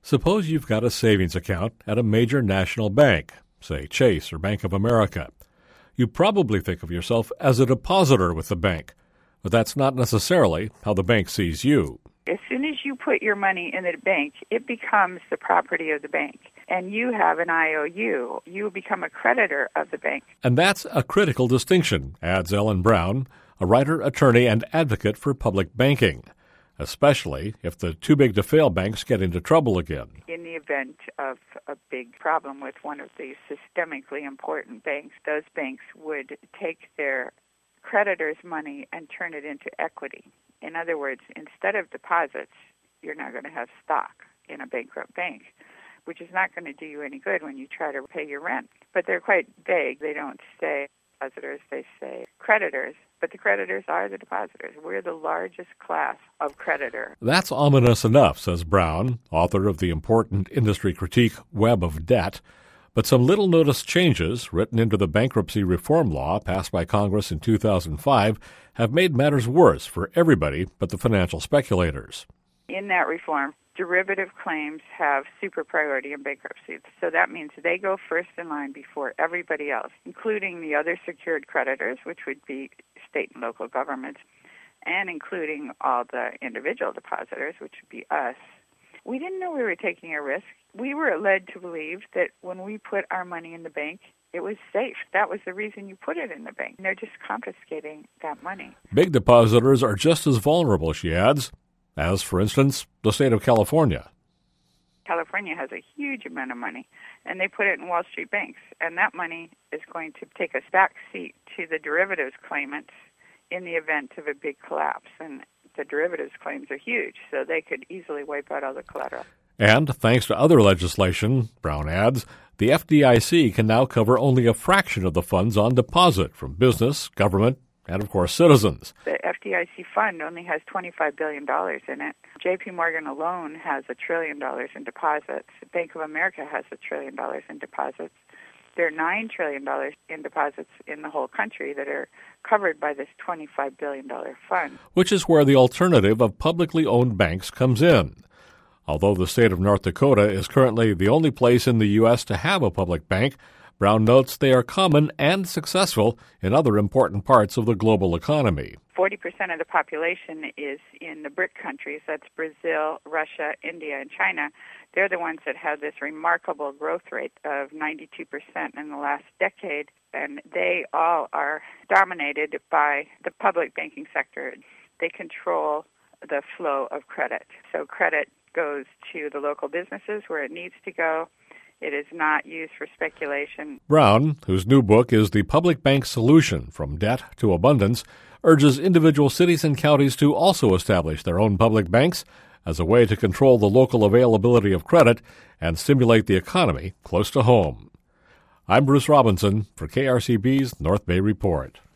Suppose you've got a savings account at a major national bank, say Chase or Bank of America. You probably think of yourself as a depositor with the bank, but that's not necessarily how the bank sees you. As soon as you put your money in the bank, it becomes the property of the bank, and you have an IOU. You become a creditor of the bank. And that's a critical distinction, adds Ellen Brown, a writer, attorney, and advocate for public banking, especially if the too-big-to-fail banks get into trouble again. In the event of a big problem with one of these systemically important banks, those banks would take their creditors' money and turn it into equity. In other words, instead of deposits, you're now going to have stock in a bankrupt bank, which is not going to do you any good when you try to pay your rent. But they're quite vague. They don't say depositors, they say creditors. But the creditors are the depositors. We're the largest class of creditor. That's ominous enough, says Brown, author of the important industry critique Web of Debt. But some little-noticed changes written into the bankruptcy reform law passed by Congress in 2005 have made matters worse for everybody but the financial speculators. In that reform, derivative claims have super priority in bankruptcy. So that means they go first in line before everybody else, including the other secured creditors, which would be state and local governments, and including all the individual depositors, which would be us. We didn't know we were taking a risk. We were led to believe that when we put our money in the bank, it was safe. That was the reason you put it in the bank. They're just confiscating that money. Big depositors are just as vulnerable, she adds, as, for instance, the state of California. California has a huge amount of money, and they put it in Wall Street banks. And that money is going to take a back seat to the derivatives claimants in the event of a big collapse. And the derivatives claims are huge, so they could easily wipe out all the collateral. And thanks to other legislation, Brown adds, the FDIC can now cover only a fraction of the funds on deposit from business, government, and, of course, citizens. The FDIC fund only has $25 billion in it. J.P. Morgan alone has $1 trillion in deposits. Bank of America has $1 trillion in deposits. There are $9 trillion in deposits in the whole country that are covered by this $25 billion fund. Which is where the alternative of publicly owned banks comes in. Although the state of North Dakota is currently the only place in the U.S. to have a public bank, Brown notes they are common and successful in other important parts of the global economy. 40% of the population is in the BRIC countries. That's Brazil, Russia, India, and China. They're the ones that have this remarkable growth rate of 92% in the last decade, and they all are dominated by the public banking sector. They control the flow of credit. So credit goes to the local businesses where it needs to go. It is not used for speculation. Brown, whose new book is The Public Bank Solution, From Debt to Abundance, urges individual cities and counties to also establish their own public banks as a way to control the local availability of credit and stimulate the economy close to home. I'm Bruce Robinson for KRCB's North Bay Report.